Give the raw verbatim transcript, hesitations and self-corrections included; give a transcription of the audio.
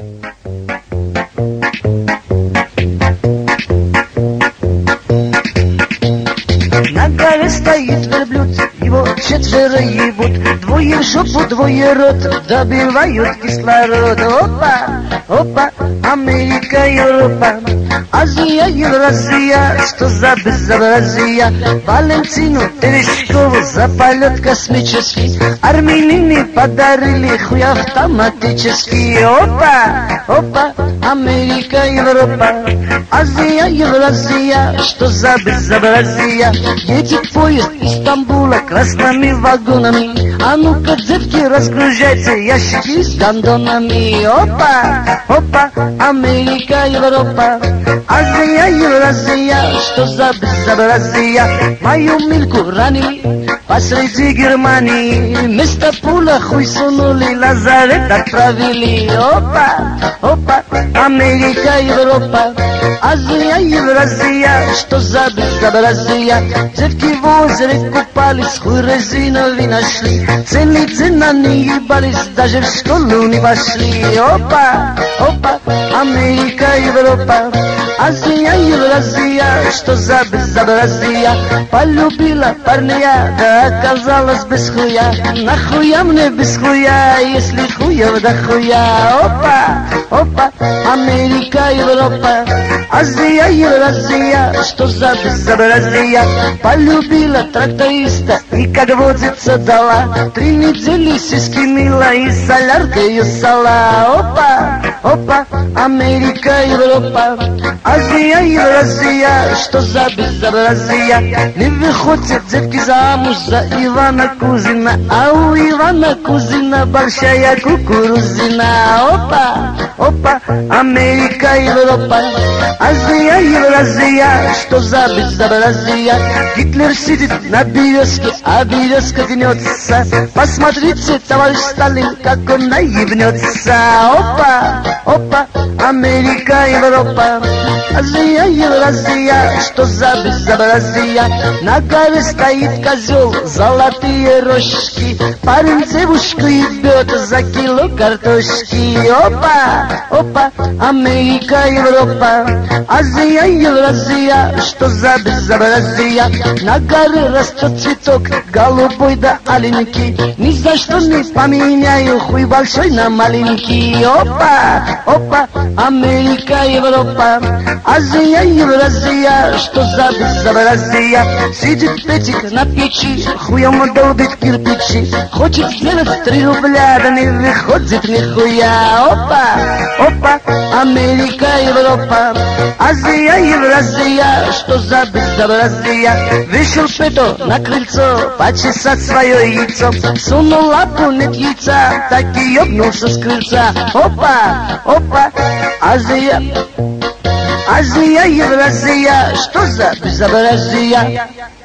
На горе стоит верблюд, его четверо ебут, двое в жопу, двое рот, добивают кислород. Опа, опа, Америка, Европа, Азия, Евразия, что за безобразие? Валентину Терещкову за полет космический армянины подарили хуй автоматический. Опа, опа, Америка, Европа, Азия, Евразия, что за безобразие? Едет поезд из Стамбула красными вагонами, а ну-ка, девки, разгружайте ящики с гондонами. Опа, опа, Америка, Европа, Азия, Евразия, что за безобразие? Мою Мильку ранили посреди Германии, вместо пуля хуй сунули, лазарет отправили. Опа, опа, Америка, Европа, Азия, Евразия, что за безобразие? Девки в озере купались, хуй резиновый нашли, целый день они ебались, даже в школу не пошли. Опа, опа, Америка, Европа, Азия, Евразия, что за безобразие? Полюбила парня, да оказалась без хуя. Нахуя мне без хуя, если хуев да хуя? Опа, опа, Америка, Европа, Азия, Евразия, что за безобразие? Полюбила тракториста и, как водится, дала три недели сиськи мила и соляркой сала. Опа, опа, Америка, Европа, Азия, Евразия, что за безобразие? Не выходят девки замуж за Ивана Кузина, а у Ивана Кузина большая кукурузина. Опа, опа, Америка, Европа, Азия, Евразия, что за безобразие? Гитлер сидит на березке, а березка гнется. Посмотрите, товарищ Сталин, как он наебнется. Опа, опа, Америка, Европа, Азия, Евразия, что за безобразие? На горе стоит козел, золотые рожки, парень девушку ебет за кило картошки. Опа, опа, Америка, Европа, Азия, Евразия, что за безобразие? На горе растет цветок, голубой да аленький, ни за что не поменяю хуй большой на маленький. Опа, опа, Америка, Европа, Азия, Евразия, что за безобразие? Сидит Петик на печи, хуем долбит кирпичи, хочет сделать три рубля, да не выходит нихуя. Опа, опа, Америка, Европа, Азия, Евразия, что за безобразие? Вышел Петр на крыльцо почесать свое яйцо, сунул лапу, нет яйца, так и ёбнулся с крыльца. Опа, опа, Азия, Азия, Евразия, что за безобразие?